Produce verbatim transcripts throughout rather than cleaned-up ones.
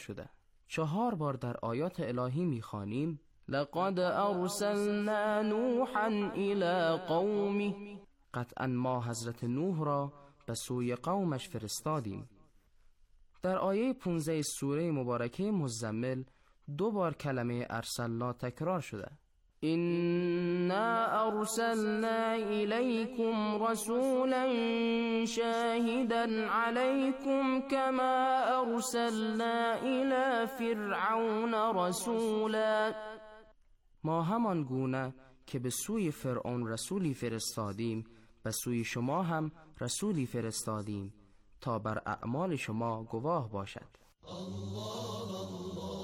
شده. چهار بار در آیات الهی می‌خوانیم لقد ارسلنا نوحا الی قومه، قطعا ما حضرت نوح را به سوی قومش فرستادیم. در آیه پانزده سوره مبارکه مزمل دو بار کلمه ارسلنا تکرار شده. إنا أرسلنا إليكم رسولا شاهدا عليكم كما أرسلنا إلى فرعون رسولا. ما همان گونه که به سوی فرعون رسولی فرستادیم به سوی شما هم رسولی فرستادیم تا بر اعمال شما گواه باشد. الله الله.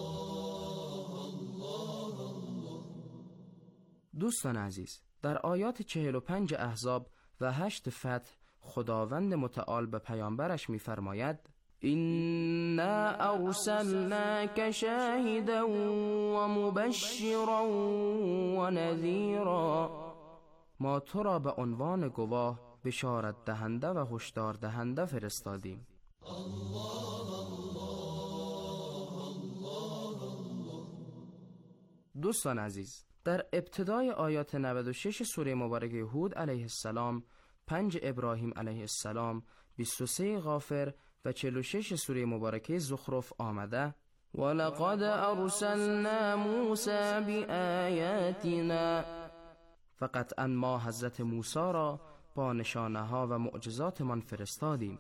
دوستان عزیز، در آیات چهل و پنج احزاب و هشت فتح خداوند متعال به پیامبرش می‌فرماید إنا أرسلناك شاهدا ومبشرا ونذيرا. ما تو را به عنوان گواه، بشارت دهنده و هشدار دهنده فرستادیم. دوستان عزیز، در ابتدای آیات نود و شش سوره مبارکه هود علیه السلام، پنج ابراهیم علیه السلام، بیست و سه غافر و چهل و شش سوره مبارکه زخرف آمده ولقد ارسلنا موسی بآیاتنا. فقط ان ما حضرت موسی را با نشانه ها و معجزات من فرستادیم.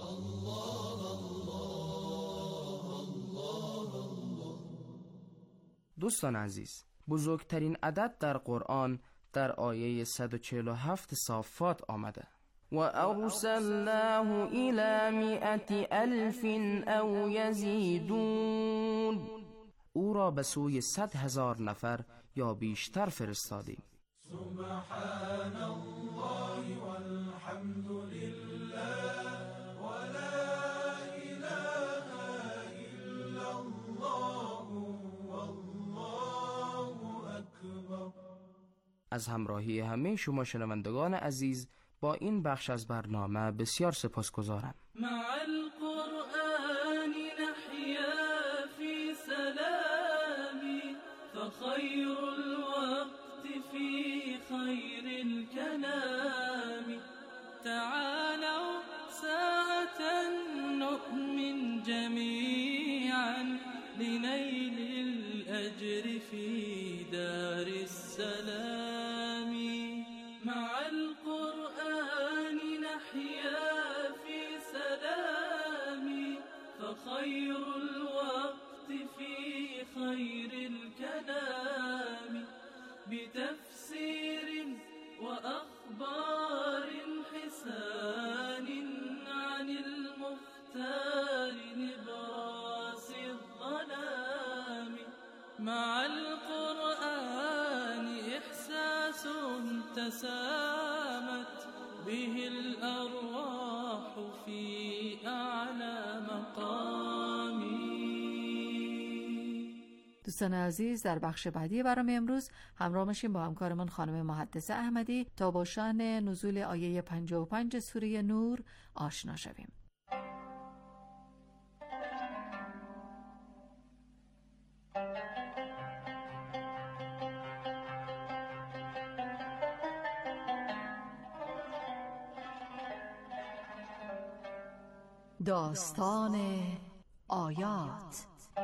دوستان عزیز، بزرگترین عدد در قرآن در آیه صد و چهل و هفت صافات آمده و ارسلناه الی مئة الف او یزیدون. او را به سوی صد هزار نفر یا بیشتر فرستادیم. سبحان الله والحمد لله ولا اله الا الله والله اکبر. از همراهی همه شما شنوندگان عزیز با این بخش از برنامه بسیار سپاسگزارم. مع القرآن نحيا في سلام فخير الوقت في خير الكلام. تعالوا ساعة نؤمن جميعا لنيل الأجر في دار السلام. مع القرآن نحيا في سلام فخير الوقت في خير الكلام. بتفسير وأخبار حسان عن المختار نبراس الظلام. مع القرآن إحساس تسامت به الأرواح في أعلى مقام. دوستان عزیز، در بخش بعدی برنامه امروز همراه میشیم با همکارمون خانم محدثه احمدی تا با شأن نزول آیه پنجاه و پنج سوره نور آشنا شویم. داستان آیات.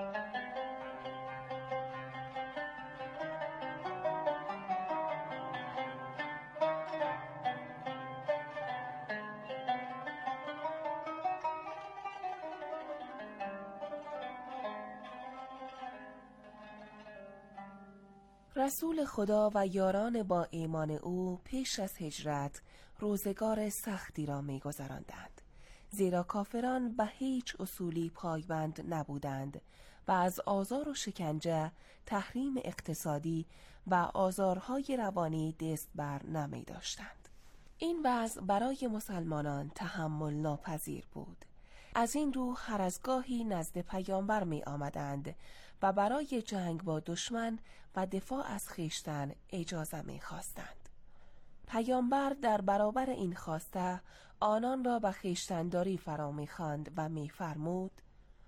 رسول خدا و یاران با ایمان او پیش از هجرت روزگار سختی را می‌گذراندند، زیرا کافران به هیچ اصولی پایبند نبودند و از آزار و شکنجه، تحریم اقتصادی و آزارهای روانی دست بر نمی داشتند. این وضع برای مسلمانان تحمل ناپذیر بود. از این رو هر از گاهی نزد پیامبر می آمدند و برای جنگ با دشمن و دفاع از خویشتن اجازه می خواستند. پیامبر در برابر این خواسته آنان را به خویشتنداری فرا می خواند و می فرمود: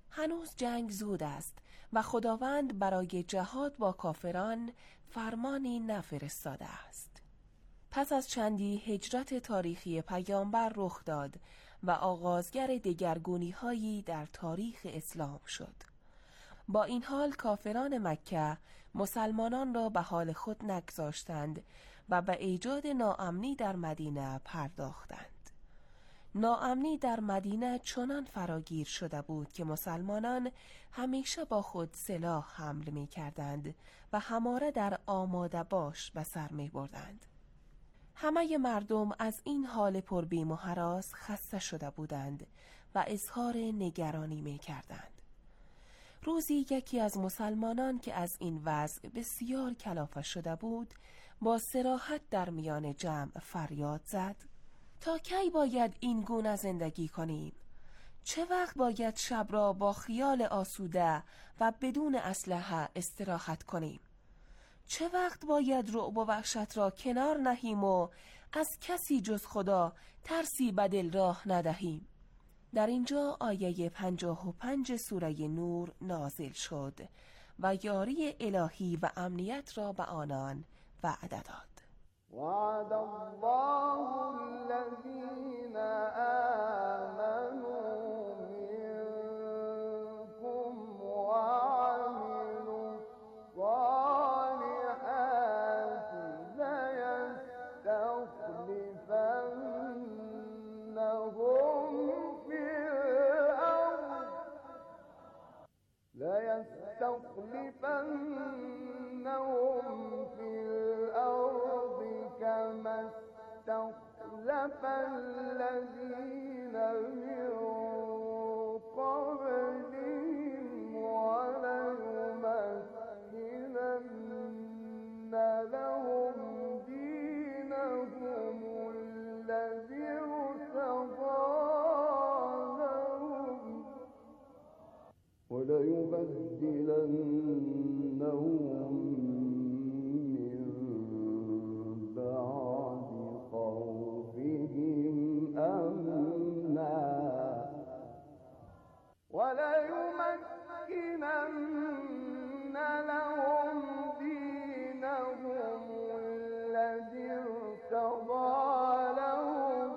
هنوز جنگ زود است و خداوند برای جهاد با کافران فرمانی نفرستاده است. پس از چندی هجرت تاریخی پیامبر رخ داد و آغازگر دگرگونی‌هایی در تاریخ اسلام شد. با این حال کافران مکه مسلمانان را به حال خود نگذاشتند و به ایجاد ناامنی در مدینه پرداختند. ناامنی در مدینه چنان فراگیر شده بود که مسلمانان همیشه با خود سلاح حمل می کردند و هماره در آماده باش به سر می بردند. همه مردم از این حال پربیم و هراس خسته شده بودند و اظهار نگرانی می کردند. روزی یکی از مسلمانان که از این وضع بسیار کلافه شده بود با صراحت در میان جمع فریاد زد: تا کی باید این گونه زندگی کنیم؟ چه وقت باید شب را با خیال آسوده و بدون اسلحه استراحت کنیم؟ چه وقت باید رعب و وحشت را کنار نهیم و از کسی جز خدا ترسی به دل راه ندهیم؟ در اینجا آیه پنجاه و پنج سوره نور نازل شد و یاری الهی و امنیت را به آنان وعده داد. وعد الله الذين آمنوا منكم وعملوا الصالحات ليستخلفنهم في الأرض ليستخلفنهم في الأرض كما استخلف الذين من قبلهم وليمكنن لهم دينهم الذي ارتضى لهم وليبدلنهم من بعد خوفهم أمنا وليمكنن لهم دينهم الذي ارتضى لهم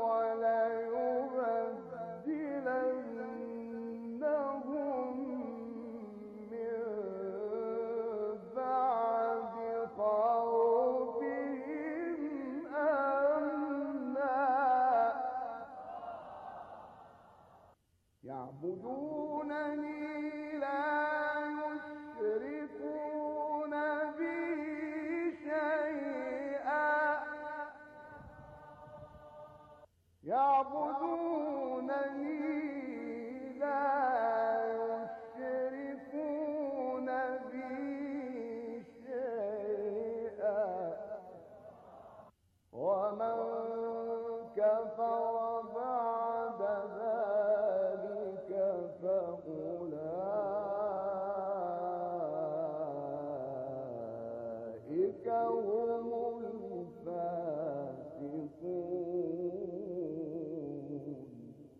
وليبدلنهم من بعد خوفهم أمنا يعبدونني لا يشركون بي شيئا يعبدونني لا يشركون بي شيئا ومن كفر بعد ذلك فأولئك هم الفاسقون.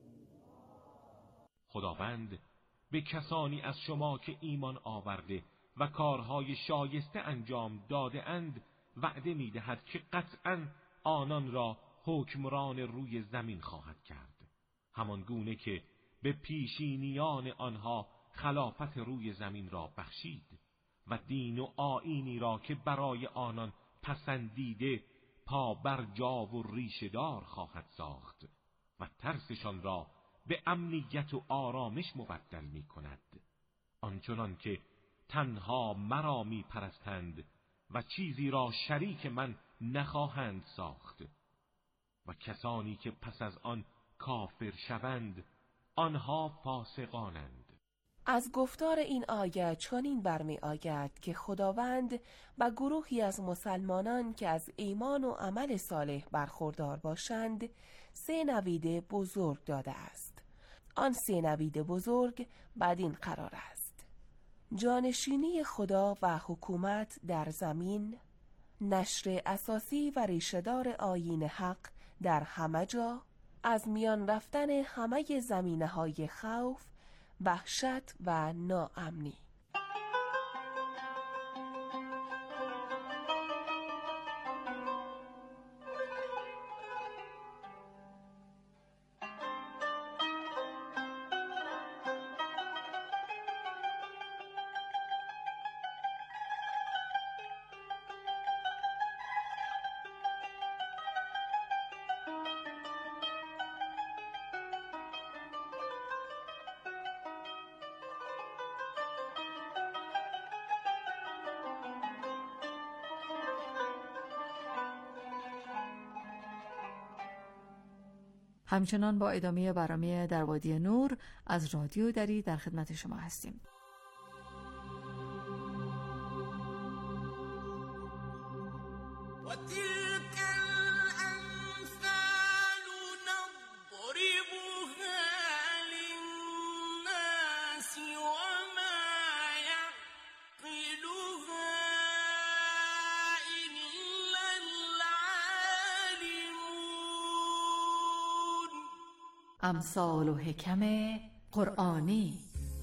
خداوند به کسانی از شما که ایمان آورده و کارهای شایسته انجام داده اند وعده می دهد که قطعاً آنان را حکمران روی زمین خواهد کرد، همان گونه که به پیشینیان آنها خلافت روی زمین را بخشید و دین و آیینی را که برای آنان پسندیده پا بر جا و ریشه‌دار خواهد ساخت و ترسشان را به امنیت و آرامش مبدل می کند، آنچنان که تنها مرا می پرستند و چیزی را شریک من نخواهند ساخت و کسانی که پس از آن کافر شوند آنها فاسقانند. از گفتار این آیه چنین برمی آید که خداوند به گروهی از مسلمانان که از ایمان و عمل صالح برخوردار باشند سه نوید بزرگ داده است. آن سه نوید بزرگ بدین قرار است: جانشینی خدا و حکومت در زمین، نشر اساسی و ریشه‌دار آیین حق در همه جا، از میان رفتن همه زمینه‌های خوف وحشت و ناامنی. همچنان با ادامه برنامه در وادی نور از رادیو دری در خدمت شما هستیم. امثال و حکم قرآنی.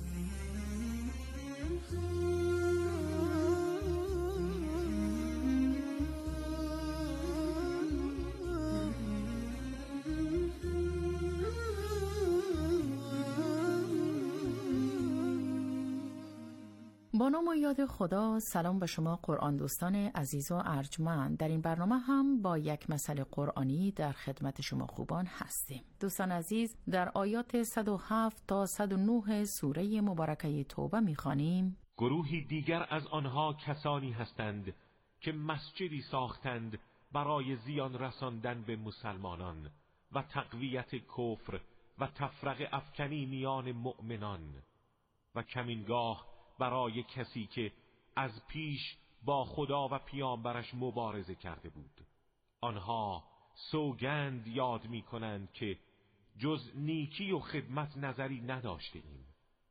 با نام و یاد خدا. سلام به شما قرآن دوستان عزیز و ارجمند. در این برنامه هم با یک مسئله قرآنی در خدمت شما خوبان هستیم. دوستان عزیز، در آیات صد و هفت تا صد و نه سوره مبارکه توبه می‌خوانیم: گروهی دیگر از آنها کسانی هستند که مسجدی ساختند برای زیان رساندن به مسلمانان و تقویت کفر و تفرقه افکنی میان مؤمنان و کمینگاه برای کسی که از پیش با خدا و پیامبرش مبارزه کرده بود. آنها سوگند یاد می کنند که جز نیکی و خدمت نظری نداشته ایم،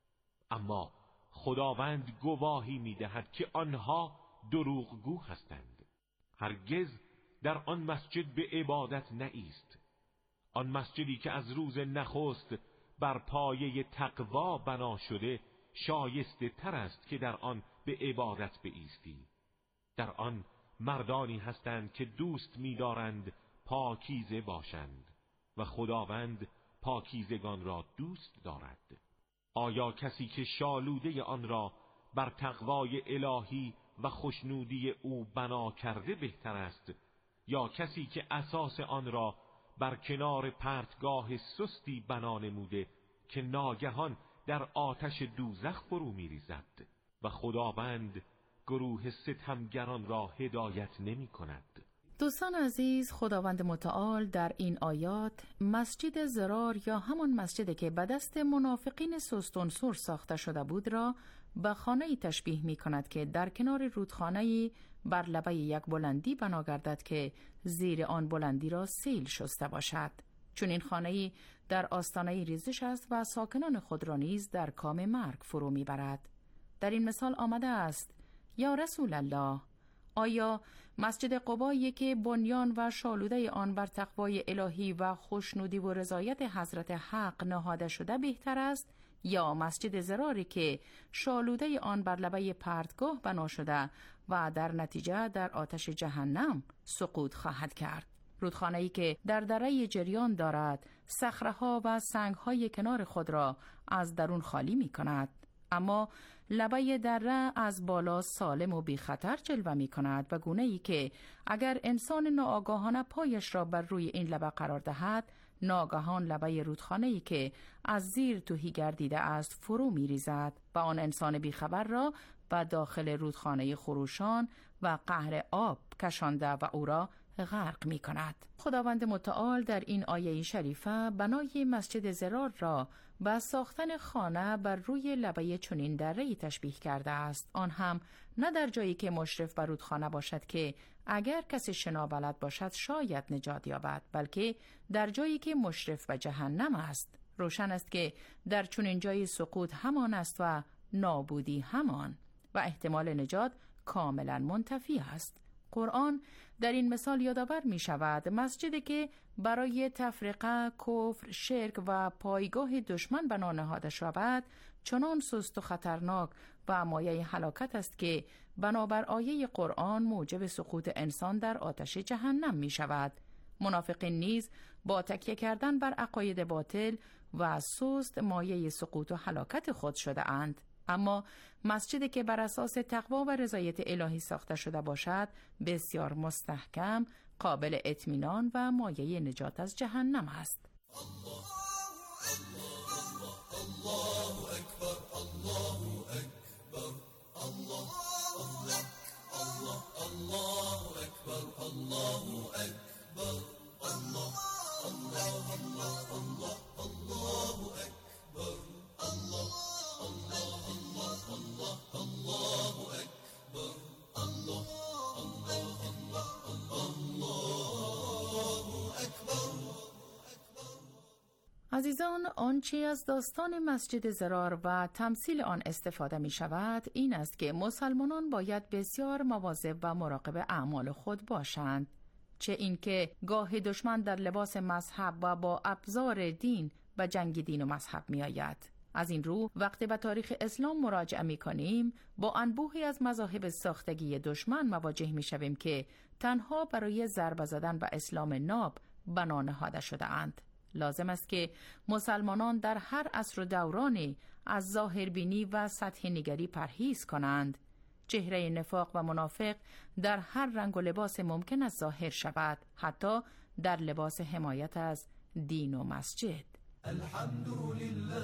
اما خداوند گواهی می دهد که آنها دروغگو هستند. هرگز در آن مسجد به عبادت نایست، آن مسجدی که از روز نخست بر پایه تقوا بنا شده شایسته تر است که در آن به عبادت بایستی. در آن مردانی هستند که دوست می‌دارند پاکیزه باشند و خداوند پاکیزگان را دوست دارد. آیا کسی که شالوده آن را بر تقوای الهی و خوشنودی او بنا کرده بهتر است، یا کسی که اساس آن را بر کنار پرتگاه سستی بنا نموده که ناگهان در آتش دوزخ فرو می‌ریزد؟ و خداوند گروه ستمگران را هدایت نمی کند. دوستان عزیز، خداوند متعال در این آیات مسجد ضرار یا همان مسجدی که به دست منافقین سستونسور ساخته شده بود را به خانه‌ای تشبیه می کند که در کنار رودخانه‌ای بر لبه یک بلندی بنا گردد که زیر آن بلندی را سیل شسته باشد. چون این خانه‌ای در آستانه ریزش است و ساکنان خود را نیز در کام مرگ فرو میبرد. در این مثال آمده است: یا رسول الله، آیا مسجد قبایی که بنیان و شالوده آن بر تقوای الهی و خوشنودی و رضایت حضرت حق نهاده شده بهتر است، یا مسجد ضراری که شالوده آن بر لبه پرتگاه بنا شده و در نتیجه در آتش جهنم سقوط خواهد کرد؟ رودخانه‌ای که در دره جریان دارد صخره‌ها و سنگ‌های کنار خود را از درون خالی می‌کند، اما لبه دره از بالا سالم و بی خطر جلوه می‌کند و گونه‌ای که اگر انسان ناآگاهانه پایش را بر روی این لبه قرار دهد، ناگهان لبه رودخانه‌ای که از زیر تهی گردیده است فرو می‌ریزد و آن انسان بیخبر را به داخل رودخانه خروشان و قهر آب کشانده و او را غرق می کند. خداوند متعال در این آیه شریفه بنای مسجد ضرار را با ساختن خانه بر روی لبه چنین دره‌ای تشبیه کرده است، آن هم نه در جایی که مشرف بر رودخانه باشد که اگر کسی شنا بلد باشد شاید نجات یابد، بلکه در جایی که مشرف به جهنم است. روشن است که در چنین جایی سقوط همان است و نابودی همان و احتمال نجات کاملا منتفی است. قرآن در این مثال یادآور می شود مسجدی که برای تفرقه، کفر، شرک و پایگاه دشمن بنا نهاده شود چنان سست و خطرناک و مایه هلاکت است که بنابر آیه قرآن موجب سقوط انسان در آتش جهنم می شود. منافقین نیز با تکیه کردن بر عقاید باطل و سست مایه سقوط و هلاکت خود شده اند. اما مسجدی که بر اساس تقوا و رضایت الهی ساخته شده باشد بسیار مستحکم، قابل اطمینان و مایه نجات از جهنم است. الله الله الله اکبر الله اکبر الله الله الله اکبر الله اکبر الله الله الله الله الله اکبر الله الله الله الله الله اکبر الله الله الله الله اکبر. عزیزان، آنچه از داستان مسجد ضرار و تمثیل آن استفاده می شود این است که مسلمانان باید بسیار مواظب و مراقب اعمال خود باشند، چه اینکه گاه دشمن در لباس مذهب و با ابزار دین و جنگ دین و مذهب می آید. از این رو وقتی به تاریخ اسلام مراجعه می کنیم با انبوهی از مذاهب ساختگی دشمن مواجه می شویم که تنها برای ضربه زدن به اسلام ناب بنا نهاده شده اند. لازم است که مسلمانان در هر عصر و دورانی از ظاهربینی و سطح نگری پرهیز کنند. چهره نفاق و منافق در هر رنگ و لباس ممکن است ظاهر شود، حتی در لباس حمایت از دین و مسجد. الحمدلله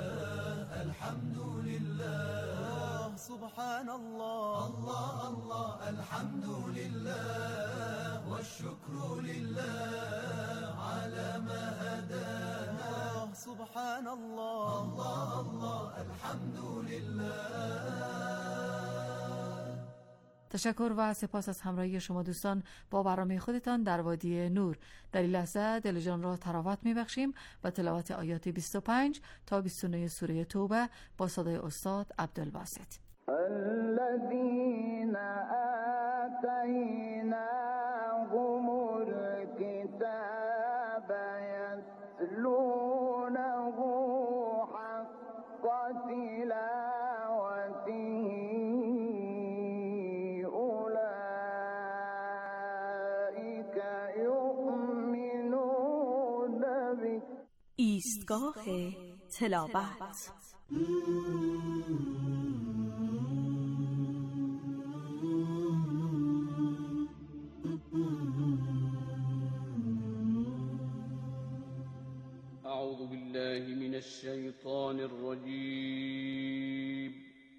الحمدلله سبحان الله الله الله الحمدلله والشكر لله على ما هدانا سبحان الله الله الله الحمدلله. تشکر و سپاس از همراهی شما دوستان با برنامه خودتان در وادی نور. در این لحظه دل جان را تراوت می‌بخشیم و تلاوت آیات بیست و پنج تا بیست و نه سوره توبه با صدای استاد عبدالباسط. الذين آتيناهم الكتاب يتلونه حق تلاوته ایستگاه تلاوت. اعوذ بالله من الشیطان الرجیم.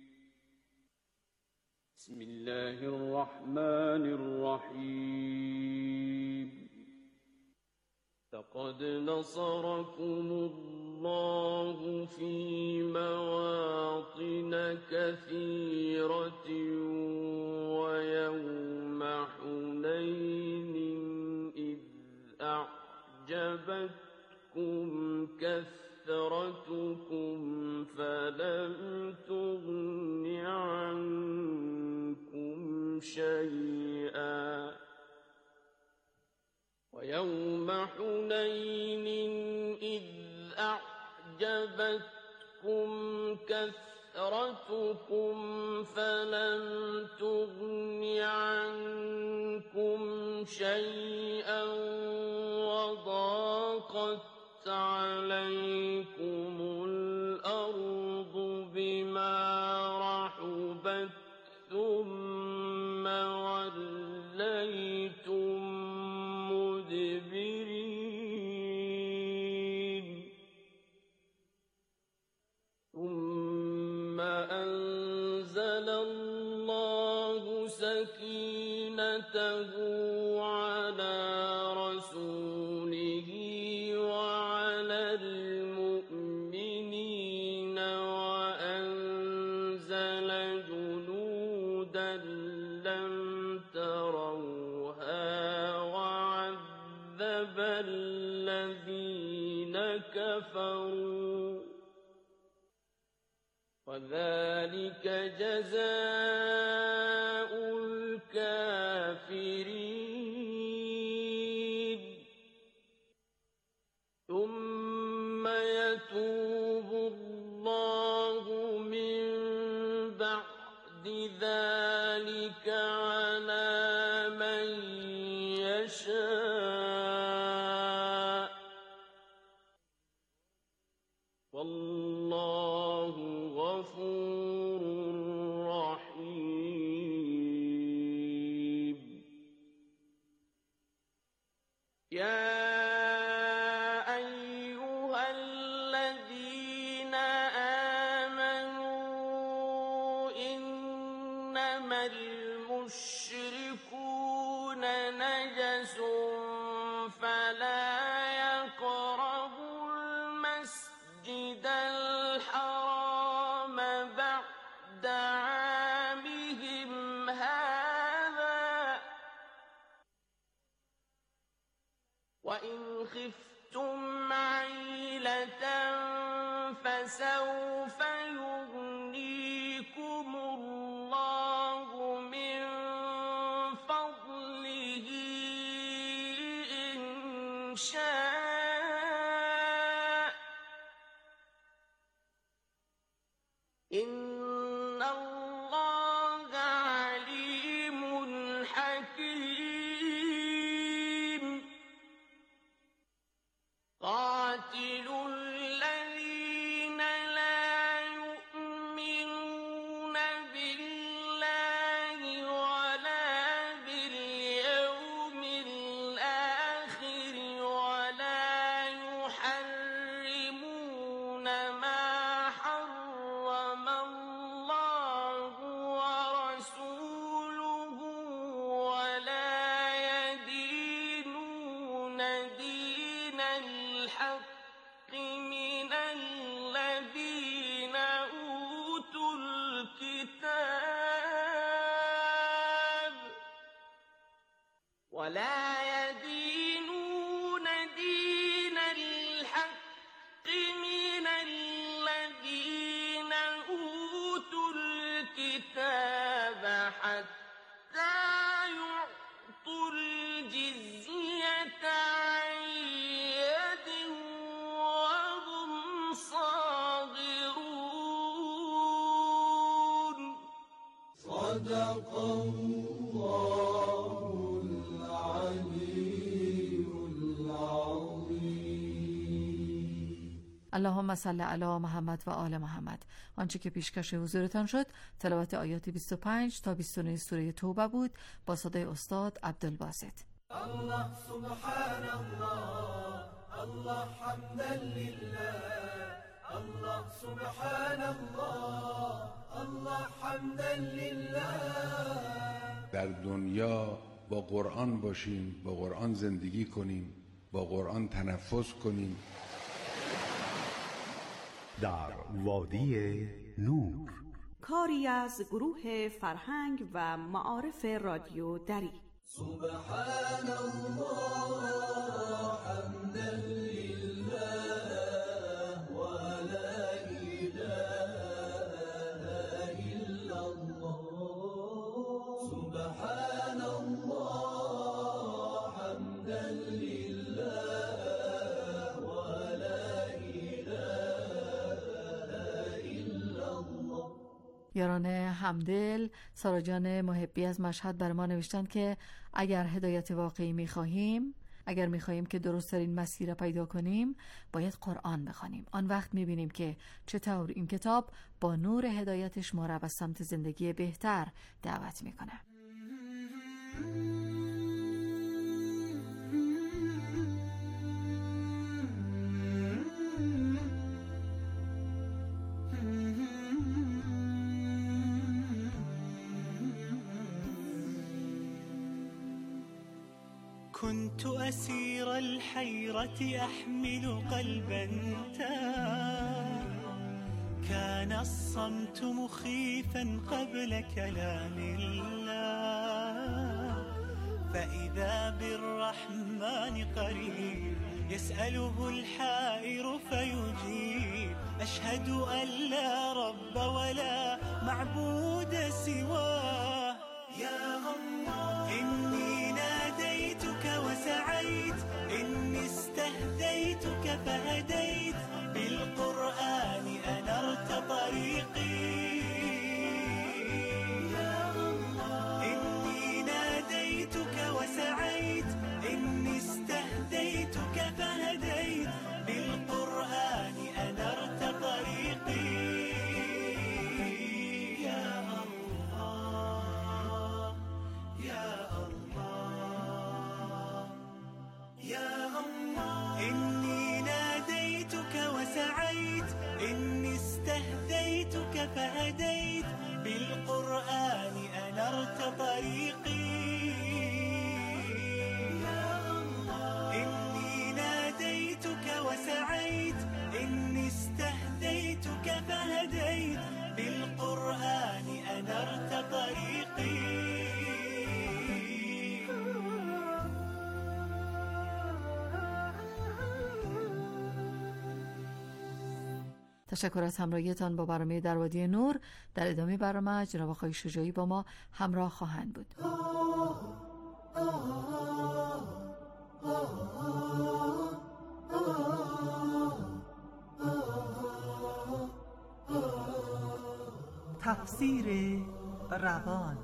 بسم الله الرحمن الرحیم. لقد نصركم الله في مواطن كثيرة ويوم حنين إذ أعجبتكم كثرتكم فلم تغن عنكم شيئا ويوم حنين إذ أعجبتكم كثرتكم فلم تغن عنكم شيئا وضاقت عليكم الأرض بما رحبت ثم وليتم مدبرين ثم أنزل الله سكينته على رسوله وعلى المؤمنين وأنزل جنودا لم تروها وعذب الذين كفروا وذلك جزاء الكافرين. ذلك على من يشاء والله غفور رحيم. يا أيها الذين آمنوا إنما المشركون نجس فلا يقربوا المسجد الحرام بعد عامهم هذا وإن خفتم عيلة فسوف يغنيكم الله من فضله إن شاء إن الله عليم حكيم. قاتلوا الذين لا يؤمنون بالله ولا باليوم الآخر ولا يحرمون ما حرم الله ورسوله ولا يدينون دين الحق من الذين أوتوا الكتاب ولا يدينون دين الحق من الذين أوتوا الكتاب حتى يعطوا الجزية عن يد وهم صاغرون. صدق الله العلي العظيم. اللهم صل علی محمد و آل محمد. آنچه که پیشکش حضورتان شد تلاوت آیات بیست و پنج تا بیست و نه سوره توبه بود با صدای استاد عبدالباسط. الله سبحان الله الله حمدا لله الله سبحان الله الله حمدا لله. در دنیا با قرآن باشیم، با قرآن زندگی کنیم، با قرآن تنفس کنیم. در وادی نور، کاری از گروه فرهنگ و معارف رادیو دری. سبحان الله حمدا لله ولا إله إلا الله. سبحان الله حمدا لله ولا إله إلا الله. یاران همدل، سارا جان محبی از مشهد بر ما نوشتند که اگر هدایت واقعی می‌خواهیم، اگر می‌خواهیم که درست‌ترین مسیر را پیدا کنیم، باید قرآن بخوانیم. آن وقت می‌بینیم که چطور این کتاب با نور هدایتش ما را به سمت زندگی بهتر دعوت می‌کنه. كنت أسير الحيرة أحمل قلبا تاه كان الصمت مخيفا قبل كلام الله فإذا بالرحمن قريب يسأله الحائر فيجيب أشهد أن لا رب ولا معبود سواه يا الله إني ناديتك وسعيت إني استهديتك فهديت بالقرآن أنرت طريقي تشکر از همراهیتان با برنامه در وادی نور. در ادامه برنامه جناب آقای شجاعی با ما همراه خواهند بود. تفسیر روان.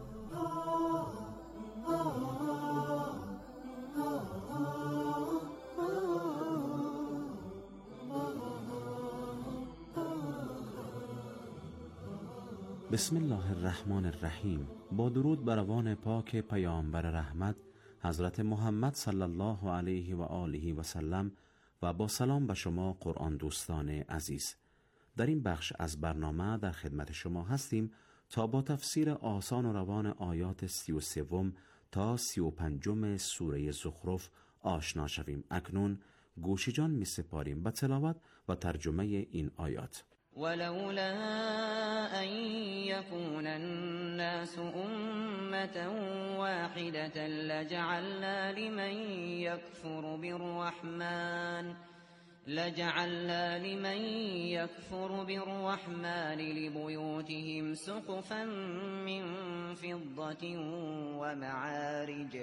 بسم الله الرحمن الرحیم. با درود بر روان پاک پیامبر رحمت حضرت محمد صلی الله علیه و آله و سلم و با سلام به شما قرآن دوستان عزیز. در این بخش از برنامه در خدمت شما هستیم تا با تفسیر آسان و روان آیات سی و سوم تا سی و پنجم سوره زخرف آشنا شویم. اکنون گوش جان می سپاریم به تلاوت و ترجمه این آیات. ولولا أن يكون الناس أمة واحدة لجعلنا لمن يكفر بالرحمن لجعلنا لمن يكفر بالرحمن لبيوتهم سقفا من فضة ومعارج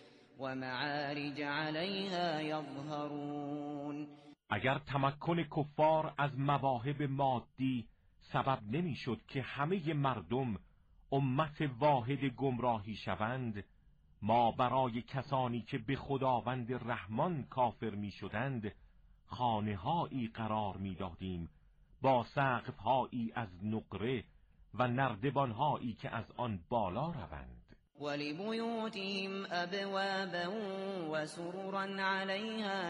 ومعارج عليها يظهرون. اگر تمکن کفار از مواهب مادی سبب نمیشد که همه مردم امت واحد گمراهی شوند، ما برای کسانی که به خداوند رحمان کافر میشدند خانه‌هایی قرار میدادیم با سقف‌هایی از نقره و نردبان‌هایی که از آن بالا روند. ولبيوتهم أبوابا وسررا عليها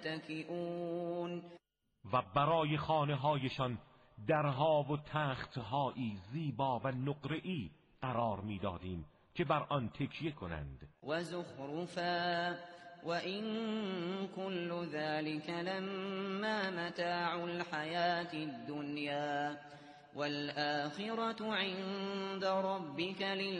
يتكئون. و برای خانه‌هایشان درها و تخت‌هایی زیبا و نقره‌ای قرار می‌دادیم که بر آن تکیه کنند. و زخرفا و این كل ذلك لما متاع الحیاة الدنیا والآخرة عند ربك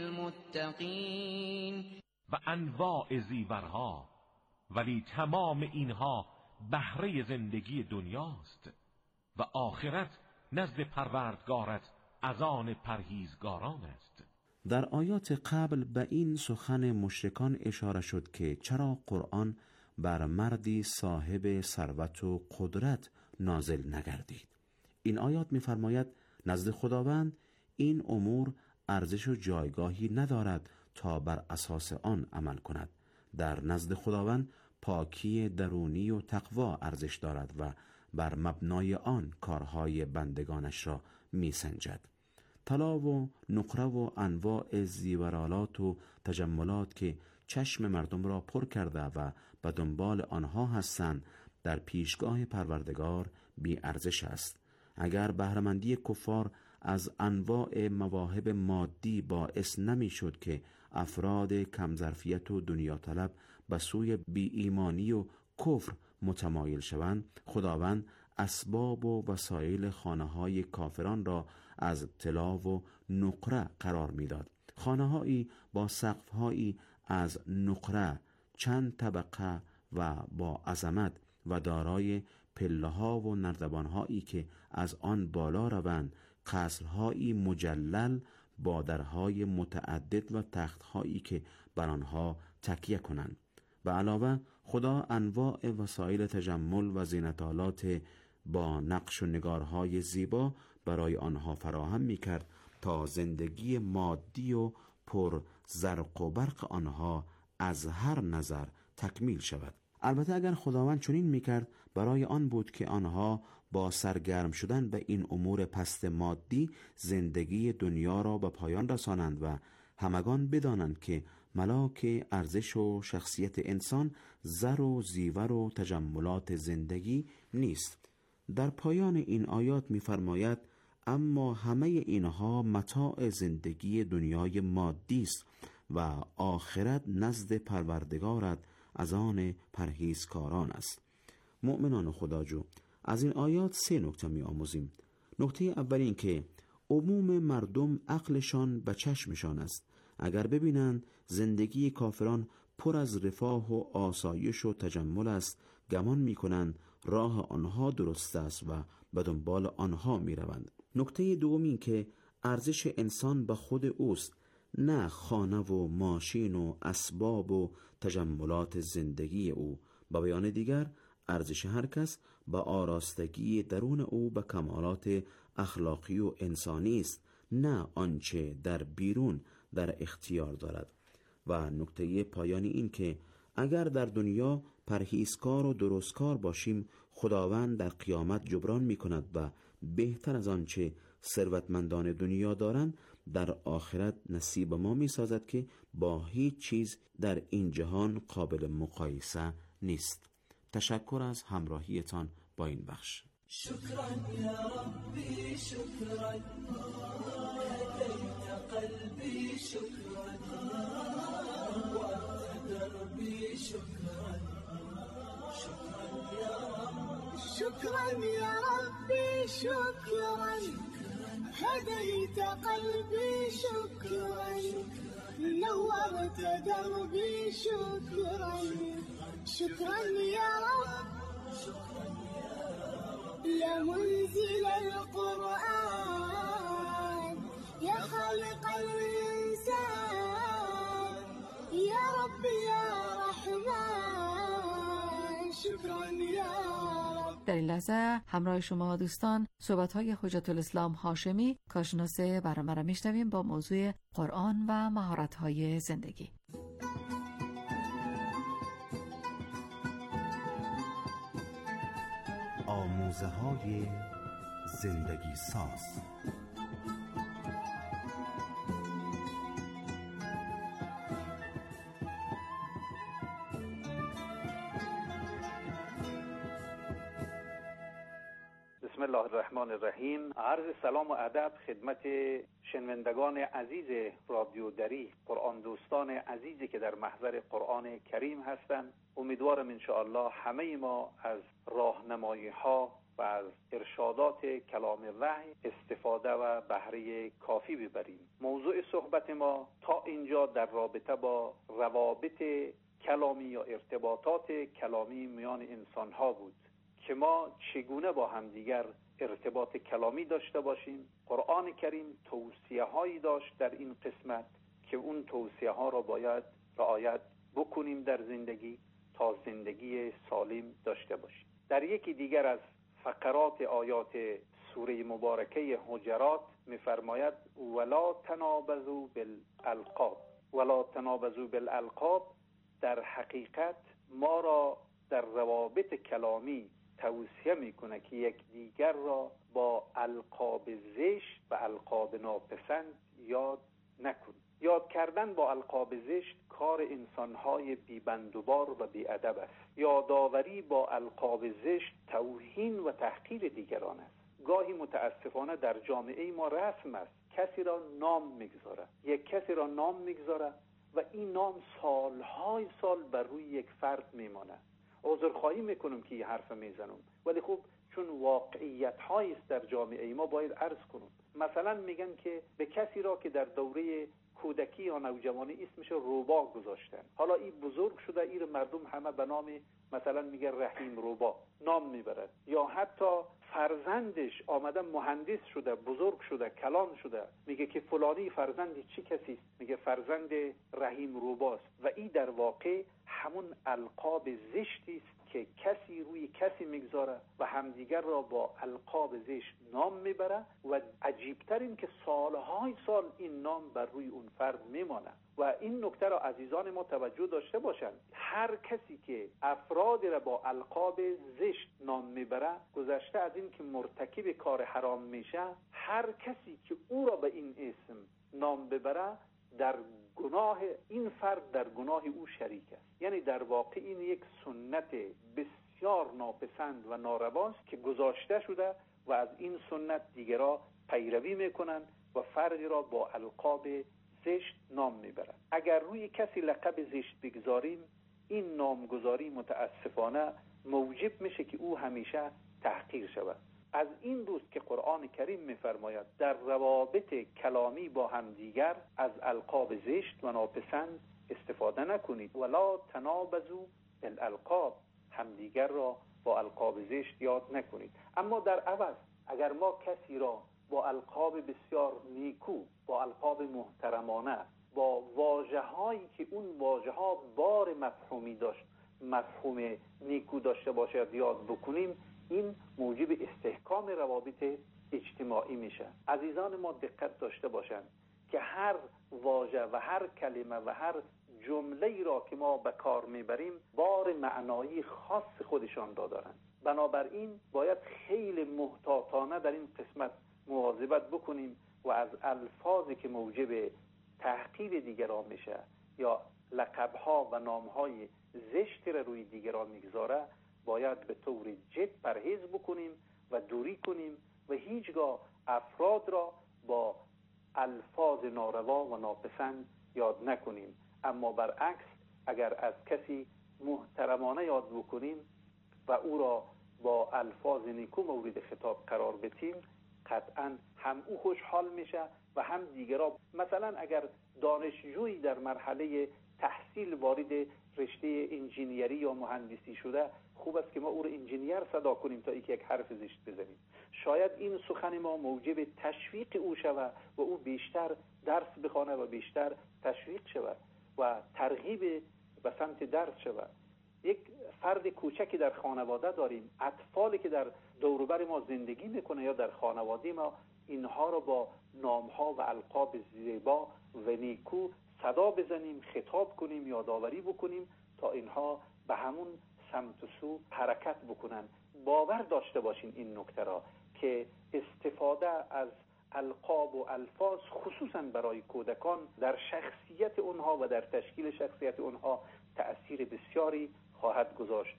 للمتقین. و انواع زیورها، ولی تمام اینها بهره زندگی دنیاست و آخرت نزد پروردگارت از آن پرهیزگاران است. در آیات قبل به این سخن مشرکان اشاره شد که چرا قرآن بر مردی صاحب ثروت و قدرت نازل نگردید. این آیات می‌فرماید نزد خداوند این امور ارزش و جایگاهی ندارد تا بر اساس آن عمل کند. در نزد خداوند پاکی درونی و تقوا ارزش دارد و بر مبنای آن کارهای بندگانش را می سنجد. طلا و نقره و انواع زیورالات و تجملات که چشم مردم را پر کرده و به دنبال آنها هستند در پیشگاه پروردگار بی ارزش است. اگر بهره‌مندی کفار از انواع مواهب مادی باعث نمی شد که افراد کمظرفیت و دنیا طلب به سوی بی ایمانی و کفر متمایل شوند، خداوند اسباب و وسایل خانه‌های کافران را از طلا و نقره قرار می‌داد. خانه‌هایی با سقف‌هایی از نقره، چند طبقه و با عظمت و دارای پله‌ها و نردبان‌هایی که از آن بالا روند، قصرهایی مجلل با درهای متعدد و تخت‌هایی که بر آنها تکیه کنند. به علاوه خدا انواع وسایل تجمل و زینت‌آلات با نقش و نگارهای زیبا برای آنها فراهم می‌کرد تا زندگی مادی و پر زرق و برق آنها از هر نظر تکمیل شود. البته اگر خداوند چنین می‌کرد برای آن بود که آنها با سرگرم شدن به این امور پست مادی زندگی دنیا را به پایان رسانند و همگان بدانند که ملاک ارزش و شخصیت انسان زر و زیور و تجملات زندگی نیست. در پایان این آیات می‌فرماید اما همه اینها متاع زندگی دنیای مادی است و آخرت نزد پروردگارت از آن پرهیزکاران است. مؤمنان خداجو، از این آیات سه نکته می آموزیم. نکته اول این که عموم مردم عقلشان به چشمشان است. اگر ببینند زندگی کافران پر از رفاه و آسایش و تجمل است، گمان می کنند راه آنها درست است و به دنبال آنها می روند. نکته دوم این که ارزش انسان به خود اوست، نه خانه و ماشین و اسباب و تجملات زندگی او. با بیان دیگر، ارزش هر کس به آراستگی درون او به کمالات اخلاقی و انسانی است، نه آنچه در بیرون در اختیار دارد. و نکته پایانی این که اگر در دنیا پرهیزکار و درستکار باشیم، خداوند در قیامت جبران می کند و بهتر از آنچه ثروتمندان دنیا دارند در آخرت نصیب ما می سازد که با هیچ چیز در این جهان قابل مقایسه نیست. تشکر از همراهیتان با این بخش. شكرا يا ربي شكرا هديت قلبي شكرا وأنت دربي شكرا شكرا يا رب شكرا يا ربي شكرا هديت قلبي شكرا نورت دربي شكرا شكرا يا رب يا منزل القرآن يا خالق الإنسان يا رب يا رحمن شكرا يا رب. در این لحظه همراه شما دوستان صحبت‌های حجت الاسلام هاشمی کارشناس برنامه را میشنویم با موضوع قرآن و مهارت‌های زندگی. آموزه های زندگی ساز. بسم الله الرحمن الرحیم. عرض سلام و ادب خدمت شنوندگان عزیز رادیو دری، قرآن دوستان عزیزی که در محضر قرآن کریم هستند. امیدوارم انشاءالله همه ما از راهنمایی ها و از ارشادات کلام وحی استفاده و بهره کافی ببریم. موضوع صحبت ما تا اینجا در رابطه با روابط کلامی یا ارتباطات کلامی میان انسان ها بود که ما چگونه با همدیگر ارتباط کلامی داشته باشیم. قرآن کریم توصیه هایی داشت در این قسمت که اون توصیه ها را باید رعایت بکنیم در زندگی تا زندگی سالم داشته باشیم. در یکی دیگر از فقرات آیات سوره مبارکه حجرات می‌فرماید ولا تنابزوا بالالقاب. ولا تنابزوا بالالقاب در حقیقت ما را در روابط کلامی توصیه میکنه که یک دیگر را با القاب زشت و القاب ناپسند یاد نکن. یاد کردن با القاب زشت کار انسانهای بی‌بندوبار و بی‌ادب است. یادآوری با القاب زشت توهین و تحقیر دیگران است. گاهی متاسفانه در جامعه ما رسم است کسی را نام میگذاره، یک کسی را نام میگذاره و این نام سالهای سال بر روی یک فرد میمانه. عذرخواهی میکنم که این حرف میزنم، ولی خب چون واقعیت هایی است در جامعه ما باید عرض کنم. مثلا میگن که به کسی را که در دوره کودکی یا نوجوانی اسمش روبا گذاشتن، حالا این بزرگ شده، این مردم همه به نام مثلا میگه رحیم روبا نام میبرد. یا حتی فرزندش آمده مهندس شده، بزرگ شده، کلان شده، میگه که فلانی فرزند چی کسی است؟ میگه فرزند رحیم روباست. و این در واقع همون القاب زشتی است که کسی روی کسی میگذاره و همدیگر را با القاب زشت نام میبره و عجیبتر این که سالهای سال این نام بر روی اون فرد میمانه. و این نکته را عزیزان ما توجه داشته باشند. هر کسی که افراد را با القاب زشت نام میبره، گذشته از این که مرتکب کار حرام میشه، هر کسی که او را به این اسم نام ببره در گناه این فرد در گناه او شریک است. یعنی در واقع این یک سنت بسیار ناپسند و نارواست که گذاشته شده و از این سنت دیگرها پیروی میکنن و فردی را با القاب زشت نام میبرن. اگر روی کسی لقب زشت بگذاریم، این نامگذاری متاسفانه موجب میشه که او همیشه تحقیر شود. از این روست که قرآن کریم میفرماید در روابط کلامی با همدیگر از القاب زشت و ناپسند استفاده نکنید. ولا تنابزوا بالالقاب. همدیگر را با القاب زشت یاد نکنید. اما در عوض اگر ما کسی را با القاب بسیار نیکو، با القاب محترمانه، با واژه‌هایی که اون واژه‌ها بار مفهومی داشت، مفهوم نیکو داشته باشد یاد بکنیم، این موجب استحکام روابط اجتماعی میشه. عزیزان ما دقت داشته باشند که هر واژه و هر کلمه و هر جمله‌ای را که ما به کار میبریم بار معنایی خاص خودشان را دارند. بنابراین باید خیلی محتاطانه در این قسمت مواظبت بکنیم و از الفاظی که موجب تحقیر دیگران میشه یا لقب‌ها و نام‌های زشتی را روی دیگران میگذاره باید به طور جد پرهیز بکنیم و دوری کنیم و هیچگاه افراد را با الفاظ ناروا و ناپسند یاد نکنیم. اما برعکس اگر از کسی محترمانه یاد بکنیم و او را با الفاظ نیکو مورد خطاب قرار بدیم، قطعا هم او خوشحال میشه و هم دیگران. مثلا اگر دانشجویی در مرحله تحصیل وارد رشته انجینیری یا مهندسی شده، خوب است که ما او را انجینیر صدا کنیم تا اینکه یک حرف زشت بزنیم. شاید این سخن ما موجب تشویق او شود و او بیشتر درس بخوانه و بیشتر تشویق شود و ترغیب به سمت درس شود. یک فرد کوچکی در خانواده داریم، اطفالی که در دوروبر ما زندگی میکنه یا در خانواده ما، اینها رو با نامها و القاب زیبا و نیکو صدا بزنیم، خطاب کنیم، یادآوری بکنیم تا اینها به همون سمت و سو حرکت بکنن. باور داشته باشین این نکته را که استفاده از القاب و الفاظ خصوصا برای کودکان در شخصیت اونها و در تشکیل شخصیت اونها تأثیر بسیاری خواهد گذاشت.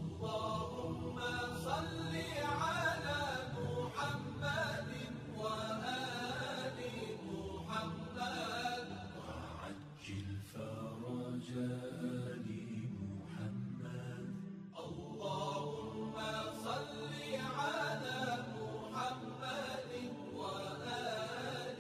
اللهم صل على محمد و آل محمد وعجل فرج آل محمد. اللهم صل على محمد و آل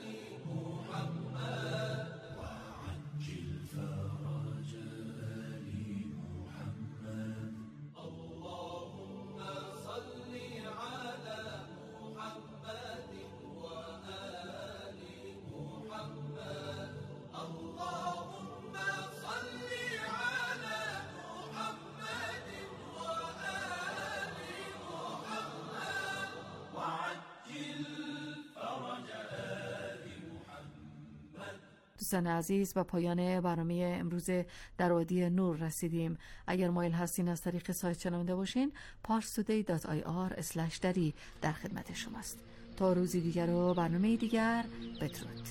محمد وعجل فرج آل محمد. اللهم صل على محمد وآل محمد. اللهم صل على محمد وآل محمد وعجل فرج آل محمد. دوستان عزیز، با پایان برنامه امروز در وادی نور رسیدیم. اگر مایل هستین از طریق سایت شنونده باشین، parstoday دات آی آر اسلش دری در خدمت شماست. تا روزی دیگر و برنامه دیگر، بدرود.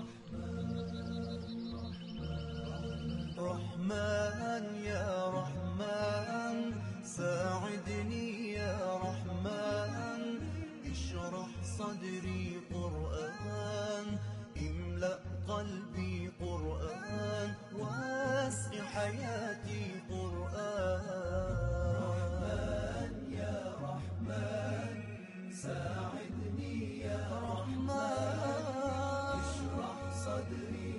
رحمن يا رحمن ساعدني يا رحمن اشرح صدري قرآن املأ قلبي قرآن واسع حياتي قرآن. رحمن يا رحمن ساعدني يا رحمن اشرح صدري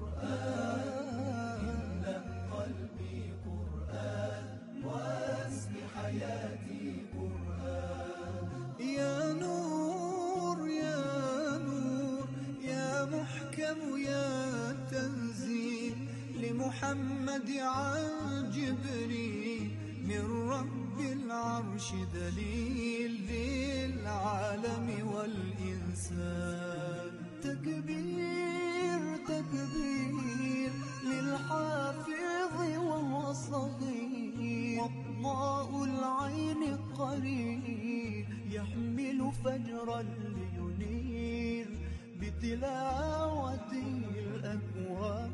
قرآن املأ قلبي قرآن واسع حياتي قرآن. يا نور يا نور يا محكم يا تنزيل لمحمد عن جبريل من رب العرش دليل للعالم والإنسان. تكبير تكبير للحافظ وهو صغير وضاء العين قريب يحمل فجرا لينير بتلاوته الأكوان.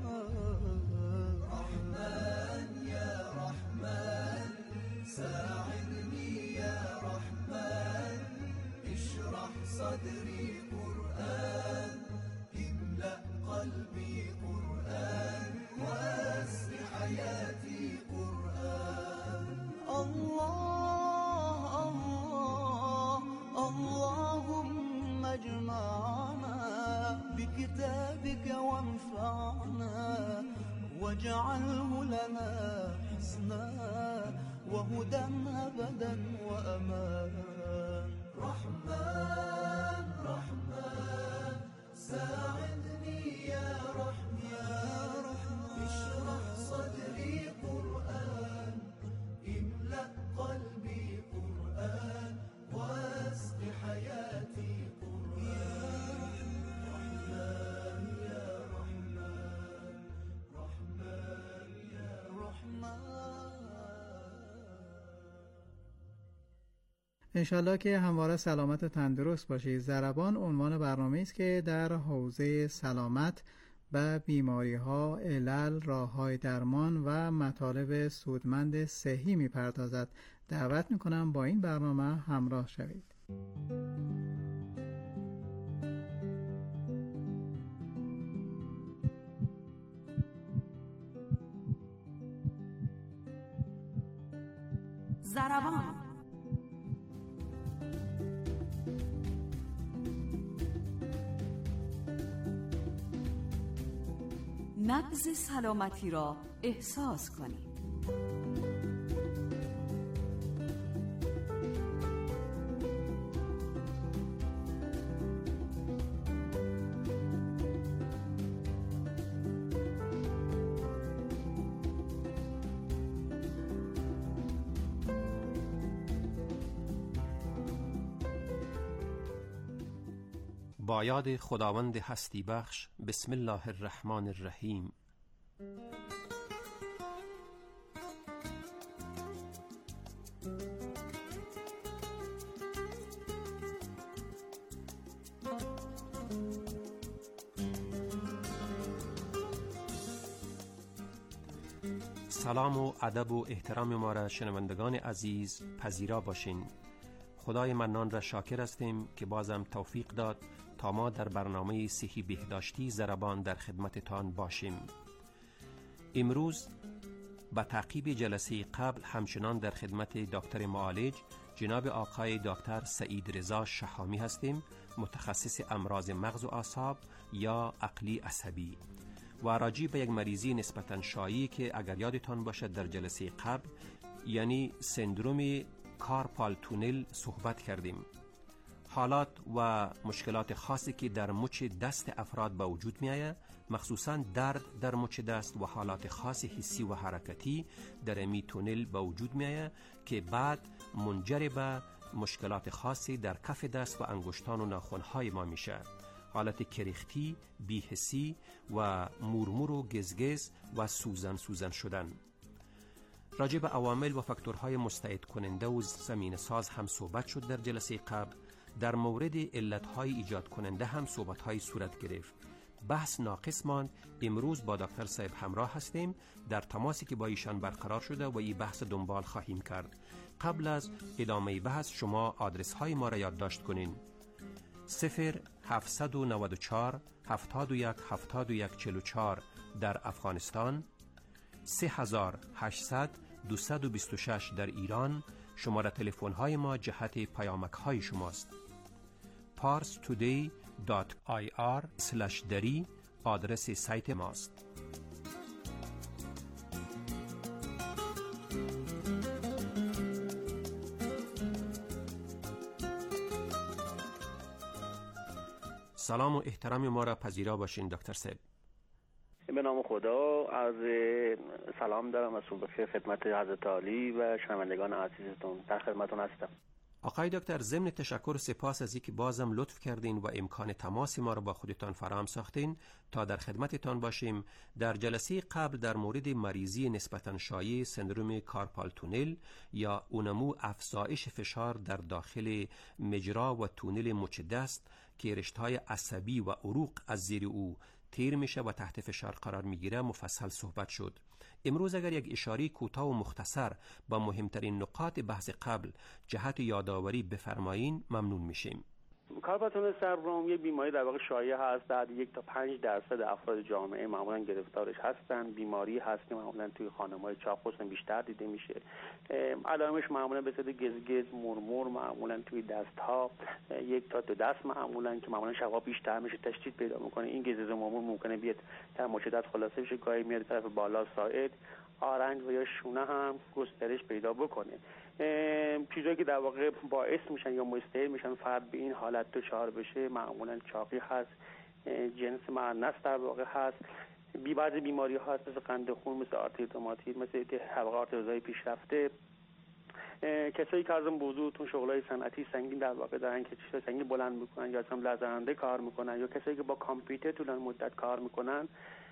رحمن يا رحمن ساعدني يا رحمن اشرح صدري قرآن املأ قلبي قرآن واسع حياتي قرآن. الله الله اللهم اجمعنا بكتابك وانفعنا واجعله لنا حسنا وهدى أبدا وأمان. رحمن رحمن ساعدني يا رحمن اشرح صدري قرآن املأ قلبي قرآن واسق حياتي قرآن. رحمن يا رحمن رحمن يا رحمن. انشالله که همواره سلامت و تندرست باشید. ضربان عنوان برنامه است که در حوزه سلامت و بیماری ها، علل، راه های درمان و مطالب سودمند صحی می پردازد. دعوت می کنم با این برنامه همراه شوید. ضربان نبض سلامتی را احساس کنید. با یاد خداوند هستی بخش. بسم الله الرحمن الرحیم. سلام و ادب و احترام ما را شنوندگان عزیز پذیرا باشین. خدای منان را شاکر هستیم که بازم توفیق داد تا ما در برنامه صحی بهداشتی ضربان در خدمتتان باشیم. امروز به تعقیب جلسه قبل همچنان در خدمت دکتر معالج جناب آقای دکتر سعید رضا شهامی هستیم، متخصص امراض مغز و اعصاب یا عقلی عصبی، و راجع به یک مریضی نسبتاً شایعی که اگر یادتان باشد در جلسه قبل، یعنی سندروم کارپال تونل صحبت کردیم. حالات و مشکلات خاصی که در مچ دست افراد به وجود می آید، مخصوصاً درد در مچ دست و حالات خاص حسی و حرکتی در امی تونل به وجود می آید که بعد منجر به مشکلات خاصی در کف دست و انگشتان و ناخن‌های ما میشه. حالت کرختی، بی‌حسی و مورمور و گزگز و سوزن سوزن شدن. راجع به عوامل و فاکتورهای مستعد کننده و زمینه ساز هم صحبت شد در جلسه قبل. در مورد علتهای ایجاد کننده هم صحبتهای صورت گرفت. بحث ناقص ماند. امروز با دکتر صاحب همراه هستیم، در تماسی که با ایشان برقرار شده و این بحث دنبال خواهیم کرد. قبل از ادامه بحث شما آدرس های ما را یادداشت کنین. صفر هفتصد و نود و چهار هفتاد و یک هفتاد و یک چهل و چهار در افغانستان، سه هزار و هشتصد دویست و بیست و شش در ایران. شماره تلفن های ما جهت پیامک های شماست. پارس تودی دات آی آر اسلش دری آدرس سایت ماست. سلام و احترام ما را پذیرا باشین دکتر صاحب. به نام خدا، از سلام دارم و صبح بخیر خدمت حضرت عالی و شنوندگان عزیزتون. در خدمتتون هستم. آقای دکتر، ضمن تشکر و سپاس از اینکه بازم لطف کردین و امکان تماس ما را با خودتان فراهم ساختین تا در خدمتتان باشیم. در جلسه قبل در مورد مریضی نسبتاً شایع سندروم کارپال تونل یا اونمو افزایش فشار در داخل مجرا و تونل مچ دست که رشته‌های عصبی و عروق از زیر او تیر میشه و تحت فشار قرار میگیره مفصل صحبت شد. امروز اگر یک اشاره کوتاه و مختصر با مهمترین نقاط بحث قبل جهت یادآوری بفرمایین ممنون میشیم. کارپال سرم یک بیماری در واقع شایع هست. در یک تا پنج درصد افراد جامعه معمولا گرفتارش هستن. بیماری هست که معمولا توی خانم‌های چاق بیشتر دیده میشه. علائمش معمولا به صورت گزگز، مرمور، معمولا توی دست‌ها، یک تا دو دست معمولا که معمولا شبا بیشتر میشه تشدید پیدا میکنه. این گزگز و مرمور ممکنه بیاد در مدت خلاصه بشه، گاهی میاد طرف بالا ساعد، آرنج و یا شونه هم گسترش پیدا بکنه. چیزایی که در واقع باعث میشن یا مستعد میشن فرد به این حالت دچار بشه معمولا چاقی هست، جنس معنس در واقع هست، بی بعضی بیماری هست مثل قند خون، مثل آرتریت مثل حلقه آرتریوزهای پیشرفته. کسایی که ازم بزرگتون شغلای صنعتی سنگین در واقع دارن که چیزای سنگین بلند میکنن یا اصلا لرزنده کار میکنن، یا کسایی که با کامپیوتر طولانی مدت کار میکنن،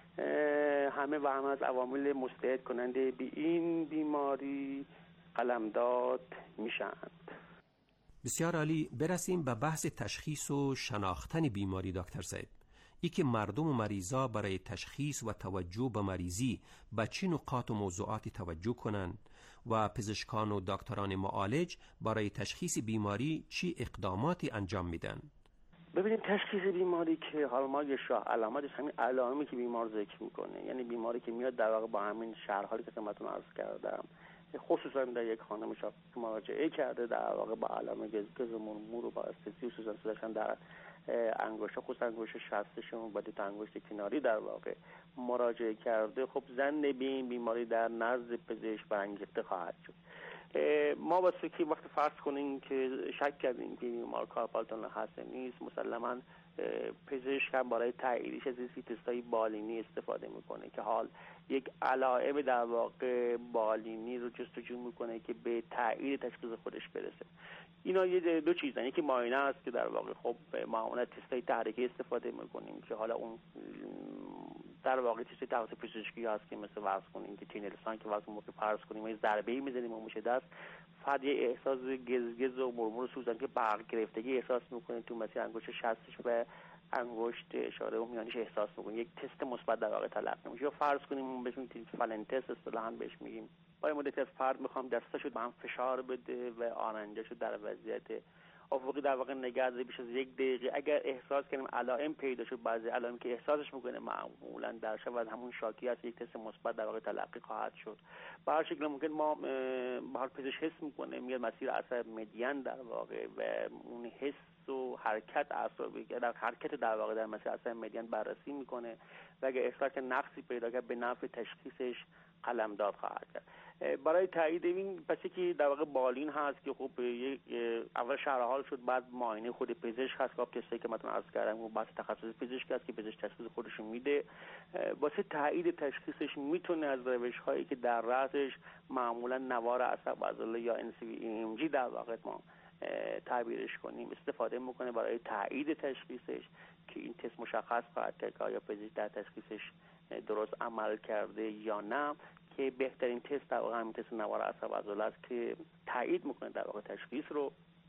همه و همه از عوامل مستعد کننده به این بیماری قلمداد میشند. بسیار عالی. برسیم به بحث تشخیص و شناختن بیماری دکتر صاحب. ای که مردم و مریضا برای تشخیص و توجه به مریضی به چه نقاط و موضوعاتی توجه کنند و پزشکان و دکتران معالج برای تشخیص بیماری چی اقداماتی انجام میدن؟ ببینید تشخیص بیماری که حالا ما یه شاه علامتش همین علائمی که بیمار ذکر میکنه، یعنی بیماری که میاد در واقع با همین شرحالی که خدمتتون عرض کردم، خصوصا در یک خانم شاه مراجعه کرده در واقع با علائم گزگز و مرمور و با استسی خصوصا صداشن در انگشت، خصوصا انگشت شستشون و دو انگشت کناری در واقع مراجعه کرده، خب زن به این بیماری در نزد پزشک برانگیخته خواهد شد. ما واسه که وقت فرض کنیم که شک کردیم که بیمار کارپال تونل هست نیست، مسلما پزشک هم برای تاییدش از این تستای بالینی استفاده میکنه که حال یک علائم در واقع بالینی رو جستجو میکنه که به تایید تشخیص خودش برسه. اینا یه دو چیزن، یکی معاینه است که در واقع خب معاینه تستای تحریکی استفاده میکنیم که حالا اون در واقع تست تخصص پزشکی هست که مثل فرض کنیم که تینلسان که واسه موقع فرض کنیم یه ضربه‌ای میزنیم و میشه دست فرد یه احساس گزگز و مرمور سوزن که برق گرفتگی احساس میکنه تو مسیر انگشت شستش و انگشت اشاره و میانیش احساس میکنه، یک تست مثبت در واقع تلقی میشه. یا فرض کنیم بهش میگیم فالن تست اصطلاحاً بهش میگیم، با مدت از فرد میخوام دستاشو به هم فشار بده و آرنجاشو در وضعیت افقی در واقع نگه داره بیش از یک دقیقه. اگر احساس کنیم علائم پیدا شد، بعضی علائم که احساسش میکنه معمولا در شب همون شاکی است، یک تست مثبت در واقع تلقی خواهد شد. به هر شکل ممکن ما به هر پزشک حس میکنه میاد مسیر عصب مدین در واقع و اون حس و حرکت اعصابی که در حرکت در واقع در مسیر عصب مدین بررسی میکنه و اگر احساس نقصی پیدا کرد به نفع تشخیصش قلمداد خواهد کرد. برای تایید این پس که در واقع بالین هست که خب یک اول شرح حال شد، بعد معاینه خود پزشک هست که تستی که مثلا عرض کردم و بعد تخصص پزشک هست که پزشک تشخیص خودش میده. واسه تایید تشخیصش میتونه از روش هایی که در رأسش معمولا نوار عصب عضله یا ان سی وی ام جی در واقع ما تعبیرش کنیم استفاده میکنه برای تایید تشخیصش که این تست مشخص خواهد کرد که آیا پزشک در تشخیصش درست عمل کرده یا نه، که بهترین تست در واقع همین تست نوار عصب عضله است که تایید میکنه در واقع تشخیص رو.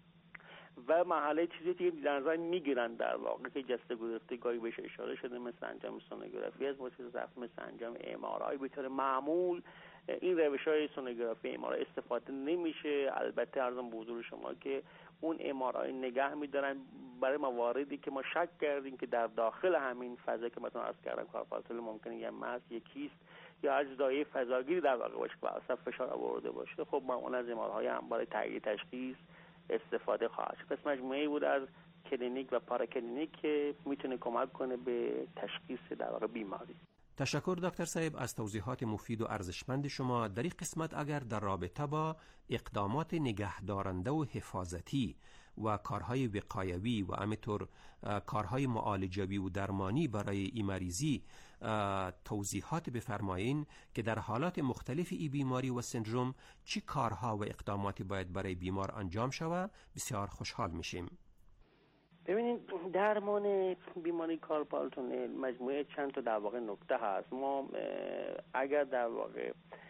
و مرحله چیزی که در نظر میگیرن در واقع که جسته گرفته گاهی بهش اشاره شده مثل انجام سونوگرافی از موسیقی ضعف، مثل انجام ام آر آی. به طور معمول این روش‌های سونوگرافی ام آر آی استفاده نمیشه. البته عرضم به حضور شما که اون ام آر آی نگه میدارن برای مواردی که ما شک کردیم که در داخل همین فضا که مثلا عرض کردم کارپال تونل ممکنه یه مس یا کیست یا اجزای فضاگیری در واقع باشه که اصلا فشار آورده باشه، خب معمولا از ام آر آی هم برای تایید تشخیص استفاده خواهد شد. پس مجموعه‌ای بود از کلینیک و پاراکلینیک که میتونه کمک کنه به تشخیص در واقع بیماری. تشکر دکتر صاحب از توضیحات مفید و ارزشمند شما. در این قسمت اگر در رابطه با اقدامات نگهدارنده و حفاظتی و کارهای وقایوی و همینطور کارهای معالجوی و درمانی برای این مریضی توضیحات بفرمایین که در حالات مختلف ای بیماری و سندروم چی کارها و اقداماتی باید برای بیمار انجام شود، بسیار خوشحال میشیم. ببینید درمان بیماری کارپال تونل مجموعه چند تا در واقع نکته هست. ما اگر در واقع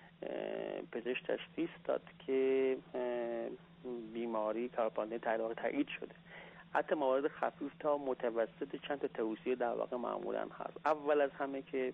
پزشک تشخیص داد که بیماری کارپال تونل تایید شده، حتی موارد خفیف تا متوسط چند تا توصیه در واقع معمولا هست. اول از همه که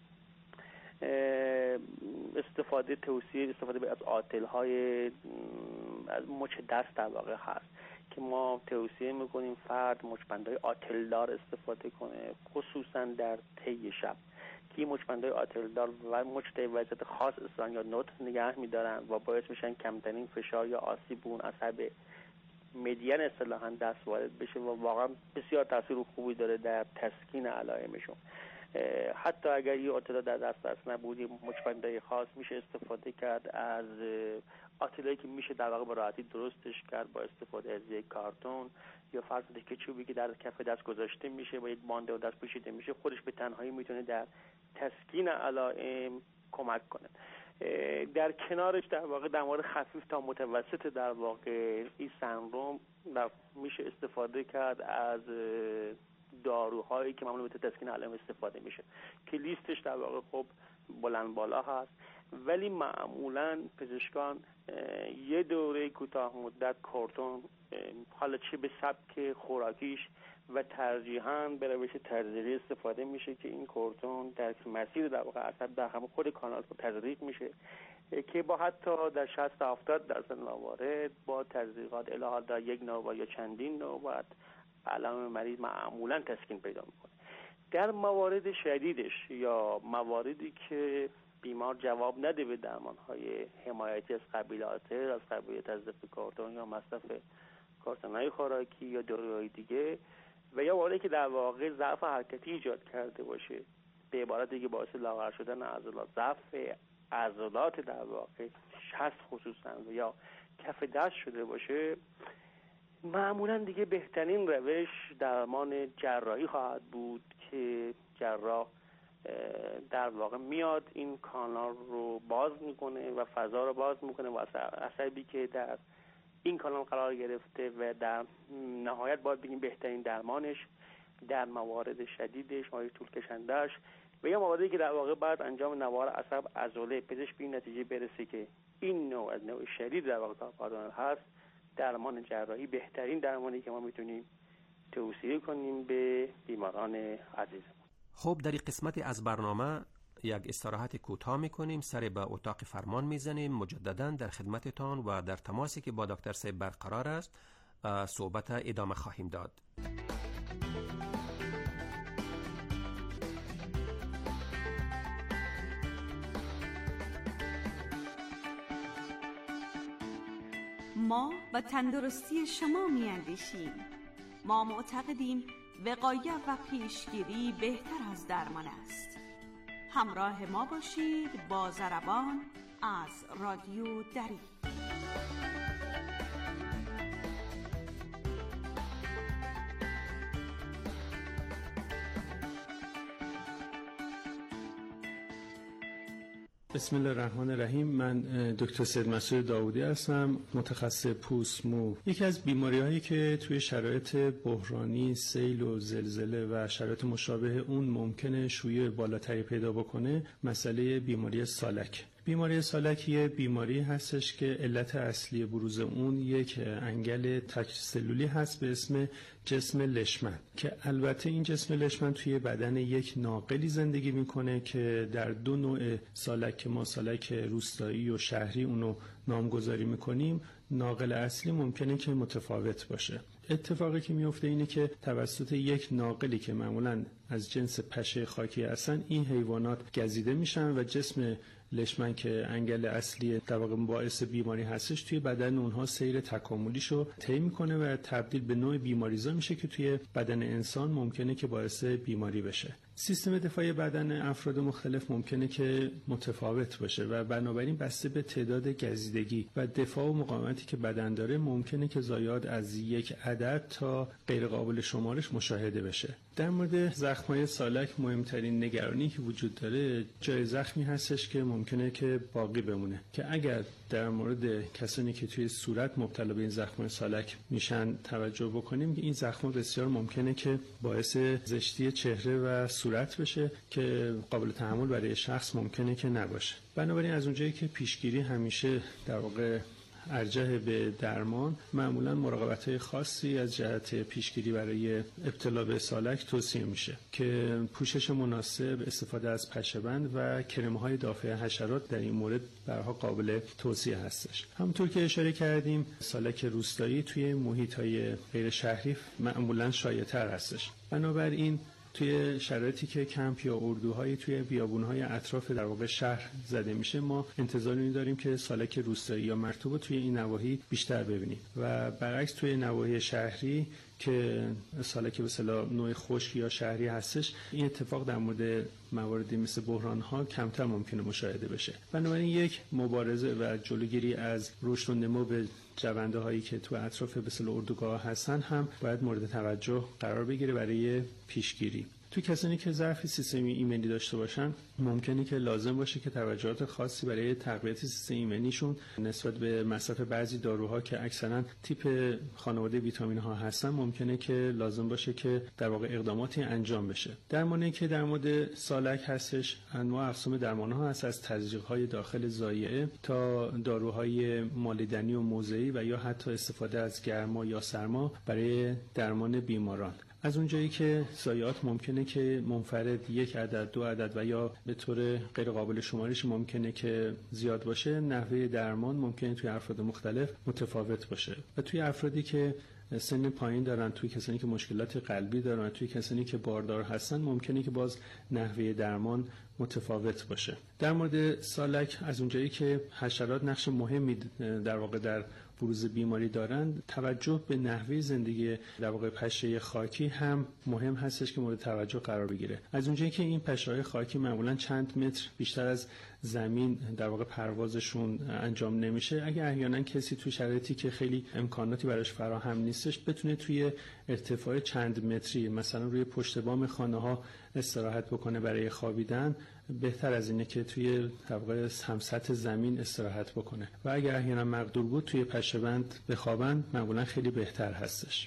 استفاده توصیه استفاده از آتل های از مچ دست در واقع هست که ما توصیه میکنیم فرد مچبندهای آتلدار استفاده کنه، خصوصا در طی شب که مچبندهای آتلدار و مچ در وضعیت خاص استان یا نوت نگه میدارن و باعث میشن کمترین فشار یا آسیب اون عصب مدین اصطلاحاً دست وارد بشه و واقعا بسیار تاثیر خوبی داره در تسکین علائمشون. حتی اگر یه آتلا در دسترس نبودی مچبندهای خاص میشه استفاده کرد از آتلایی که میشه در واقع به راحتی درستش کرد با استفاده از یک کارتون یا فرض کنید که چوبی که در کف دست گذاشته میشه با یک باند و دست پوشیده میشه خودش به تنهایی میتونه در تسکین علائم کمک کنه. در کنارش در واقع در مورد خفیف تا متوسط در واقع این سندروم میشه استفاده کرد از داروهایی که معمولا به تسکین علائم استفاده میشه که لیستش در واقع خب بلند بالا هست، ولی معمولا پزشکان یه دوره کوتاه مدت کورتون حالا چه به سبک خوراکیش و ترجیحاً به روش تزریقی استفاده میشه که این کورتون در مسیر در واقع عصب در همه خود کانال تزریق میشه که با حتی در شصت تا هفتاد درصد موارد با تزریقات الی در یک نوبت یا چندین نوبت علائم مریض معمولا تسکین پیدا میکنه. در موارد شدیدش یا مواردی که بیمار جواب نده به درمانهای حمایتی از قبیل آتر، از قبیل تزریق کورتون یا مصرف کورتون‌های خوراکی یا داروهای دیگه و یا مواردی که در واقع ضعف حرکتی ایجاد کرده باشه، به عبارت دیگه باعث لاغر شدن عضلات، ضعف عضلات در واقع شست خصوصا و یا کف دست شده باشه، معمولا دیگه بهترین روش درمان جراحی خواهد بود که جراح در واقع میاد این کانال رو باز میکنه و فضا رو باز میکنه و عصبی که در این کانال قرار گرفته و در نهایت باید بگیم بهترین درمانش در موارد شدیدش، موارد طول کشندهش و یا مواردی که در واقع بعد انجام نوار عصب عضله پزشک به این نتیجه برسه که این نوع از نوع شدید در واقع کارپادان هست، درمان جراحی بهترین درمانی که ما میتونیم توصیه کنیم به بیماران عزیزمون. خب در این قسمت از برنامه یک استراحت کوتاه میکنیم، سر به اتاق فرمان میزنیم، مجددا در خدمتتان و در تماسی که با دکتر صاحب برقرار است صحبت ادامه خواهیم داد. ما و تندرستی شما می اندیشیم. ما معتقدیم وقایت و پیشگیری بهتر از درمان است. همراه ما باشید با ضربان از رادیو دری. بسم الله الرحمن الرحیم. من دکتر سید مسعود داودی هستم، متخصص پوست مو. یکی از بیماری‌هایی که توی شرایط بحرانی، سیل و زلزله و شرایط مشابه اون ممکنه شیوع بالاتری پیدا بکنه، مسئله بیماری سالک. بیماری سالک یه بیماری هستش که علت اصلی بروز اون یک انگل تک‌سلولی هست به اسم جسم لشمن که البته این جسم لشمن توی بدن یک ناقلی زندگی میکنه که در دو نوع سالک که ما سالک روستایی و شهری اونو نامگذاری میکنیم، ناقل اصلی ممکنه که متفاوت باشه. اتفاقی که میفته اینه که توسط یک ناقلی که معمولاً از جنس پشه خاکی هستن، این حیوانات گزیده میشن و جسم لشمن که انگل اصلی در واقع باعث بیماری هستش توی بدن اونها سیر تکاملیشو طی میکنه و تبدیل به نوع بیماریزا میشه که توی بدن انسان ممکنه که باعث بیماری بشه. سیستم دفاعی بدن افراد مختلف ممکنه که متفاوت باشه و بنابراین بسته به تعداد گزیدگی و دفاع و مقاومتی که بدن داره ممکنه که زایاد از یک عدد تا غیر قابل شمارش مشاهده بشه. در مورد زخم‌های سالک مهمترین نگرانی که وجود داره جای زخمی هستش که ممکنه که باقی بمونه، که اگر در مورد کسانی که توی صورت مبتلا به این زخم‌های سالک میشن توجه بکنیم، این زخم‌ها بسیار ممکنه که باعث زشتی چهره و صورت بشه که قابل تحمل برای شخص ممکنه که نباشه. بنابراین از اونجایی که پیشگیری همیشه در واقع ارجح به درمان، معمولا مراقبت‌های خاصی از جهت پیشگیری برای ابتلا به سالک توصیه میشه که پوشش مناسب، استفاده از پشه‌بند و کرم‌های دافع حشرات در این مورد برها قابل توصیه هستش. همونطور که اشاره کردیم، سالک روستایی توی محیط‌های غیر شهری معمولا شایع‌تر هستش. بنابراین توی شرایطی که کمپ یا اردوهایی توی بیابون‌های اطراف در واقع شهر زده میشه، ما انتظاری داریم که سالک روستایی یا مرطوب توی این نواحی بیشتر ببینیم و برعکس توی نواحی شهری که سالک به اصطلاح نوع خشک یا شهری هستش، این اتفاق در مورد مواردی مثل بحران‌ها کمتر ممکنه مشاهده بشه. بنابراین یک مبارزه و جلوگیری از رشد و نمو به جونده هایی که تو اطراف به اصطلاح اردوگاه هستن هم باید مورد توجه قرار بگیره برای پیشگیری. تو کسانی که ضعف سیستم ایمنی داشته باشن، ممکنه که لازم باشه که توجهات خاصی برای تقویت سیستم ایمنیشون نسبت به مصرف بعضی داروها که اکثرا تیپ خانواده ویتامین ها هستن، ممکنه که لازم باشه که در واقع اقداماتی انجام بشه. درمانی که در مورد سالک هستش، انواع اقسام درمان ها هست، از تزریق های داخل ضایعه تا داروهای مالیدنی و موضعی و یا حتی استفاده از گرما یا سرما برای درمان بیماران. از اونجایی که ضایعات ممکنه که منفرد یک عدد، دو عدد و یا به طور غیر قابل شمارش ممکنه که زیاد باشه، نحوه درمان ممکنه توی افراد مختلف متفاوت باشه و توی افرادی که سن پایین دارن، توی کسانی که مشکلات قلبی دارن، توی کسانی که باردار هستن، ممکنه که باز نحوه درمان متفاوت باشه. در مورد سالک، از اونجایی که حشرات نقش مهمی در واقع در بروز بیماری دارند، توجه به نحوه زندگی در واقع پشه خاکی هم مهم هستش که مورد توجه قرار بگیره. از اونجایی که این پشه‌های خاکی معمولاً چند متر بیشتر از زمین در واقع پروازشون انجام نمیشه، اگه احیانا کسی توی شرایطی که خیلی امکاناتی براش فراهم نیستش بتونه توی ارتفاع چند متری، مثلا روی پشت بام خانه‌ها استراحت بکنه برای خوابیدن، بهتر از اینه که توی در واقع همسطح زمین استراحت بکنه و اگر احیانا مقدور بود توی پشه‌بند بخوابن، معمولا خیلی بهتر هستش.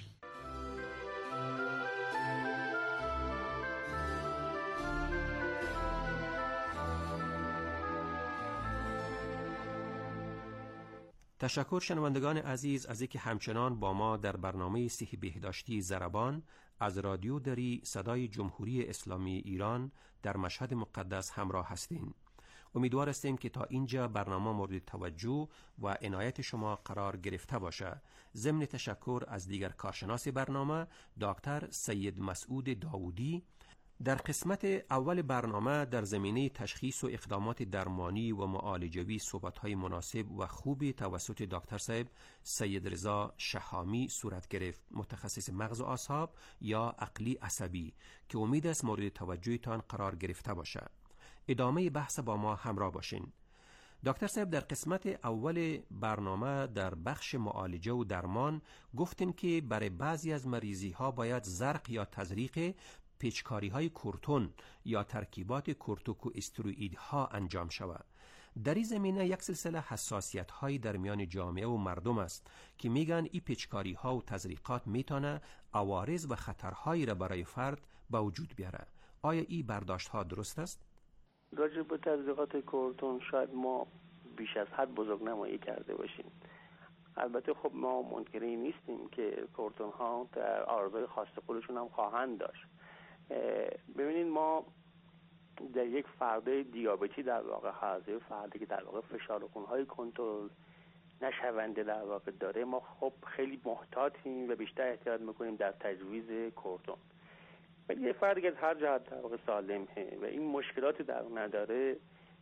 تشکر شنوندگان عزیز از اینکه همچنان با ما در برنامه صحی بهداشتی ضربان از رادیو دری صدای جمهوری اسلامی ایران در مشهد مقدس همراه هستین. امیدوار هستیم که تا اینجا برنامه مورد توجه و عنایت شما قرار گرفته باشه. ضمن تشکر از دیگر کارشناس برنامه دکتر سید مسعود داودی. در قسمت اول برنامه در زمینه تشخیص و اقدامات درمانی و معالجوی صحبت‌های مناسب و خوبی توسط دکتر صاحب سید رضا شهامی صورت گرفت، متخصص مغز و اعصاب یا عقلی عصبی، که امید است مورد توجهتان قرار گرفته باشه. ادامه بحث با ما همراه باشین. دکتر صاحب در قسمت اول برنامه در بخش معالجه و درمان گفتیم که برای بعضی از مریضی ها باید زرق یا تزریق پیچکاری های کورتون یا ترکیبات کورتوکو استروئید ها انجام شود. در این زمینه یک سلسله حساسیت هایی در میان جامعه و مردم است که میگن این پیچکاری ها و تزریقات میتونه عوارض و خطرهایی را برای فرد به وجود بیاره. آیا این برداشت ها درست است؟ راجع به تزریقات کورتون شاید ما بیش از حد بزرگ نمایی کرده باشیم. البته خب ما منکری نیستیم که کورتون ها در آرزوی خاص خودشون هم خواهند داشت. ببینید ما در یک فرد دیابتی در واقع هست، یک فردی که در واقع فشار خونهای کنترل نشونده در واقع داره، ما خب خیلی محتاطیم و بیشتر احتیاط میکنیم در تجویز کورتون. ولی یه فردی که از هر جهت در واقع سالمه و این مشکلاتی در نداره،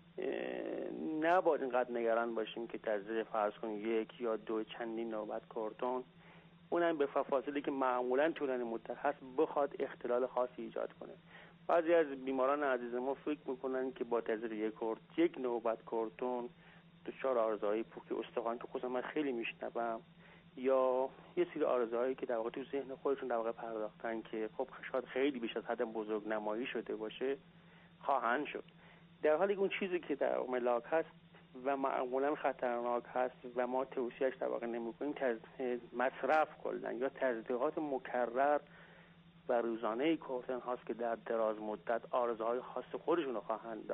نباید اینقدر نگران باشیم که تزریق فرض کنیم یک یا دو چندین نوبت کورتون، اونم به فاصله که معمولا طولانی مدت هست، بخواد اختلال خاصی ایجاد کنه. بعضی از بیماران عزیز ما فکر میکنن که با تزریق یک کورت یک نوبت کورتون دچار آرزه‌های پوک استخوان، که خودم من خیلی میشنوم، یا یه سری آرزه‌هایی که در واقع تو ذهن خودشون در واقع پرداختن که خب شاید خیلی بیش از حد بزرگ نمایی شده باشه، خواهند شد. در حالی که اون چیزی که در ملاک هست و معمولا خطرناک هست و ما توصیهش در واقع نمی‌کنیم، مصرف کردن یا تزریقات مکرر و روزانه کورتون هاست که در دراز مدت آرزه‌های خاص خودشون رو خواهند